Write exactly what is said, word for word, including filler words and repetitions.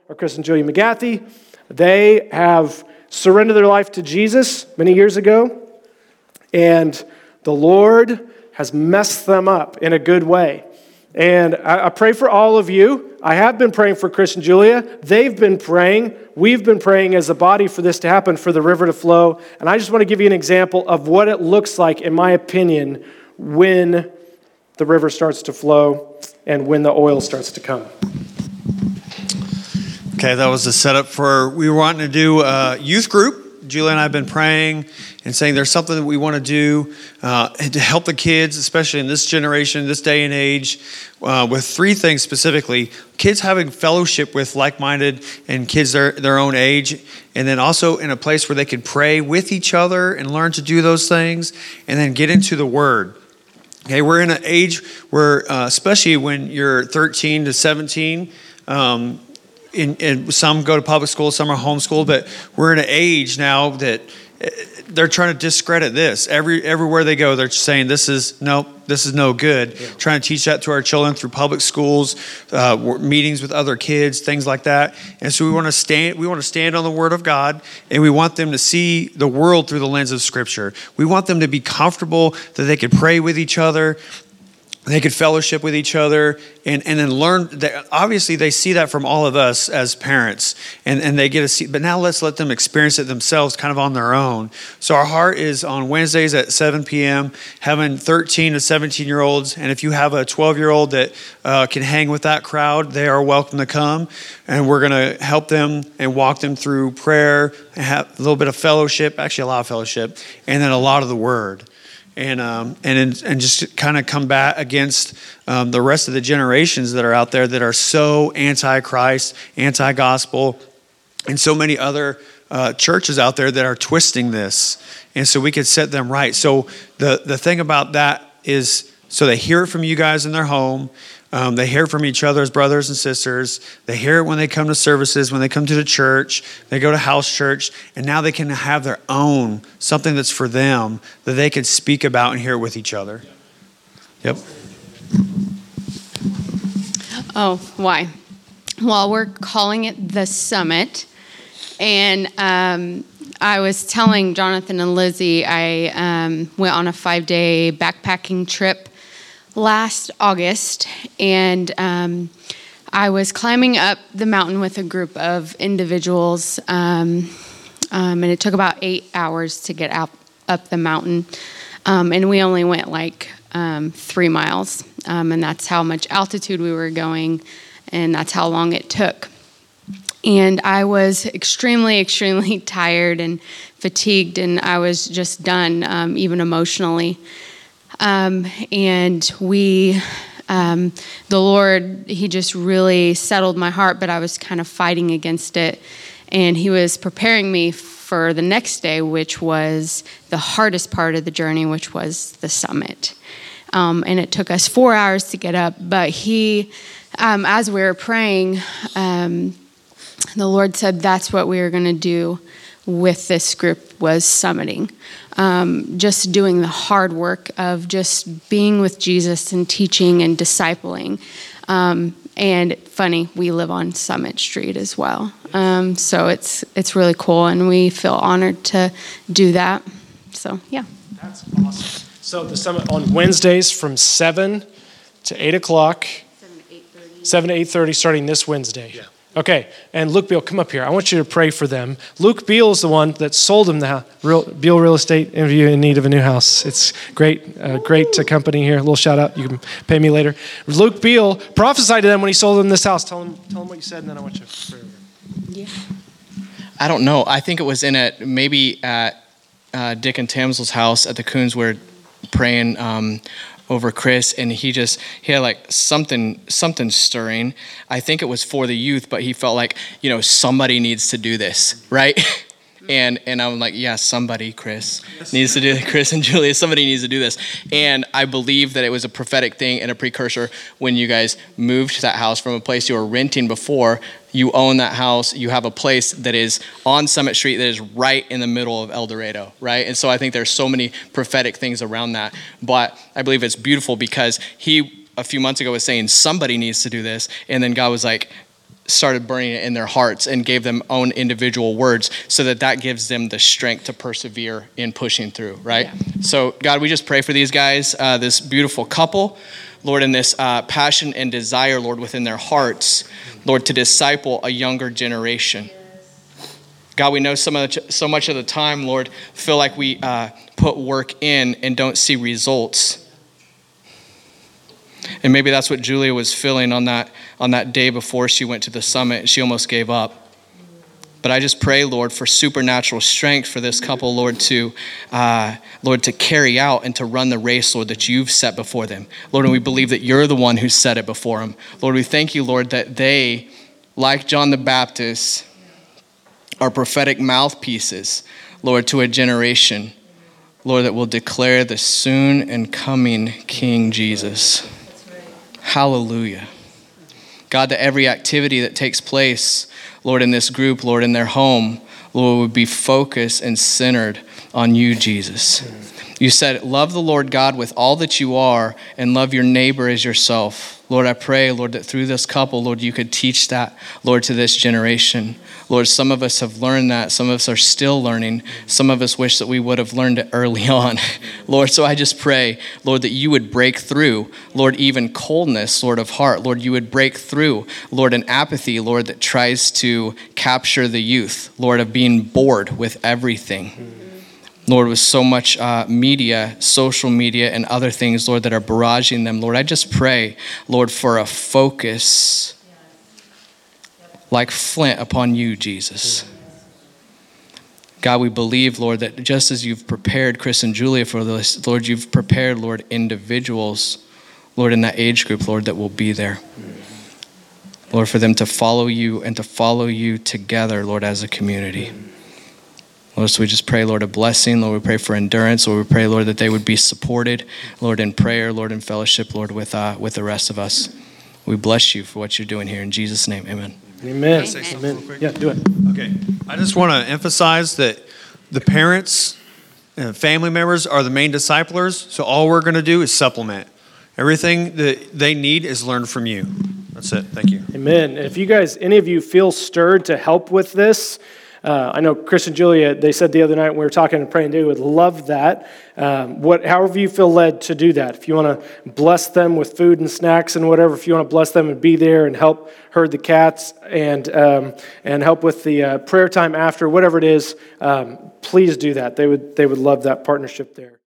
are Chris and Julia McGathy. They have surrendered their life to Jesus many years ago, and the Lord has messed them up in a good way. And I, I pray for all of you. I have been praying for Chris and Julia. They've been praying. We've been praying as a body for this to happen, for the river to flow. And I just want to give you an example of what it looks like, in my opinion, when the river starts to flow and when the oil starts to come. Okay, that was the setup for, we were wanting to do a youth group. Julia and I have been praying and saying there's something that we want to do uh, to help the kids, especially in this generation, this day and age, uh, with three things specifically. Kids having fellowship with like-minded and kids their, their own age, and then also in a place where they can pray with each other and learn to do those things, and then get into the Word. Okay, we're in an age where, uh, especially when you're thirteen to seventeen, um, In, in some go to public school, some are homeschooled, but we're in an age now that they're trying to discredit this. Every everywhere they go, they're saying this is no, this is no good. Yeah. Trying to teach that to our children through public schools, uh, meetings with other kids, things like that. And so we want to stand. We want to stand on the Word of God, and we want them to see the world through the lens of Scripture. We want them to be comfortable that they could pray with each other. They could fellowship with each other and, and then learn. That obviously, they see that from all of us as parents, and, and they get to see. But now let's let them experience it themselves kind of on their own. So our heart is on Wednesdays at seven p.m., having thirteen to seventeen-year-olds. And if you have a twelve-year-old that uh, can hang with that crowd, they are welcome to come. And we're going to help them and walk them through prayer, and have a little bit of fellowship, actually a lot of fellowship, and then a lot of the Word. And um, and and just kind of combat against um, the rest of the generations that are out there that are so anti-Christ, anti-gospel, and so many other uh, churches out there that are twisting this. And so we could set them right. So the, the thing about that is, so they hear it from you guys in their home. Um, they hear it from each other as brothers and sisters. They hear it when they come to services, when they come to the church. They go to house church. And now they can have their own, something that's for them, that they can speak about and hear it with each other. Yep. Oh, why? Well, we're calling it The Summit. And um, I was telling Jonathan and Lizzie, I um, went on a five-day backpacking trip last August, and um, I was climbing up the mountain with a group of individuals, um, um, and it took about eight hours to get out up the mountain, um, and we only went like um, three miles, um, and that's how much altitude we were going, and that's how long it took. And I was extremely, extremely tired and fatigued, and I was just done, um, even emotionally. Um, and we, um, the Lord, he just really settled my heart, but I was kind of fighting against it. And he was preparing me for the next day, which was the hardest part of the journey, which was the summit. Um, and it took us four hours to get up. But he, um, as we were praying, um, the Lord said that's what we were going to do with this group, was summiting. Um, just doing the hard work of just being with Jesus and teaching and discipling. Um, and funny, we live on Summit Street as well. Um, so it's it's really cool, and we feel honored to do that. So, yeah. That's awesome. So the summit on Wednesdays from seven to eight o'clock. seven to eight thirty. seven to eight thirty starting this Wednesday. Yeah. Okay, and Luke Beal, come up here. I want you to pray for them. Luke Beal is the one that sold him the house. Real, Beal Real Estate, interview in need of a new house. It's great, uh, great uh, company here. A little shout out. You can pay me later. Luke Beal prophesied to them when he sold them this house. Tell them, tell them what you said, and then I want you to pray over. Yeah. I don't know. I think it was in a maybe at uh, Dick and Tamsel's house at the Coons. We're praying um, over Chris, and he just he had like something something stirring. I think it was for the youth, but he felt like, you know, somebody needs to do this, right? and and I'm like, yeah, somebody, Chris needs to do it. Chris and Julia, somebody needs to do this. And I believe that it was a prophetic thing and a precursor when you guys moved to that house from a place you were renting before. You own that house. You have a place that is on Summit Street that is right in the middle of El Dorado, right? And so I think there's so many prophetic things around that. But I believe it's beautiful because he, a few months ago, was saying somebody needs to do this. And then God was like, started burning it in their hearts and gave them own individual words so that that gives them the strength to persevere in pushing through, right? Yeah. So God, we just pray for these guys, uh, this beautiful couple, Lord, in this uh, passion and desire, Lord, within their hearts, Lord, to disciple a younger generation. God, we know some of the, so much of the time, Lord, feel like we uh, put work in and don't see results. And maybe that's what Julia was feeling on that on that day before she went to the summit. She almost gave up. But I just pray, Lord, for supernatural strength for this couple, Lord, to uh, Lord, to carry out and to run the race, Lord, that you've set before them. Lord, and we believe that you're the one who set it before them. Lord, we thank you, Lord, that they, like John the Baptist, are prophetic mouthpieces, Lord, to a generation, Lord, that will declare the soon and coming King Jesus. Hallelujah. God, that every activity that takes place, Lord, in this group, Lord, in their home, Lord, would be focused and centered on you, Jesus. You said, love the Lord God with all that you are and love your neighbor as yourself. Lord, I pray, Lord, that through this couple, Lord, you could teach that, Lord, to this generation. Lord, some of us have learned that. Some of us are still learning. Some of us wish that we would have learned it early on. Lord, so I just pray, Lord, that you would break through, Lord, even coldness, Lord, of heart. Lord, you would break through, Lord, an apathy, Lord, that tries to capture the youth, Lord, of being bored with everything. Lord, with so much uh, media, social media, and other things, Lord, that are barraging them. Lord, I just pray, Lord, for a focus like flint upon you, Jesus. God, we believe, Lord, that just as you've prepared Chris and Julia for this, Lord, you've prepared, Lord, individuals, Lord, in that age group, Lord, that will be there. Lord, for them to follow you and to follow you together, Lord, as a community. Lord, so we just pray, Lord, a blessing. Lord, we pray for endurance. Lord, we pray, Lord, that they would be supported, Lord, in prayer, Lord, in fellowship, Lord, with uh, with the rest of us. We bless you for what you're doing here. In Jesus' name, amen. Amen. Can I say something Amen. real quick? Yeah, do it. Okay. I just want to emphasize that the parents and family members are the main disciplers, so all we're going to do is supplement. Everything that they need is learned from you. That's it. Thank you. Amen. And if you guys, any of you feel stirred to help with this, Uh, I know Chris and Julia, they said the other night when we were talking and praying, they would love that. Um, what, however you feel led to do that. If you want to bless them with food and snacks and whatever, if you want to bless them and be there and help herd the cats and um, and help with the uh, prayer time after, whatever it is, um, please do that. They would they would love that partnership there.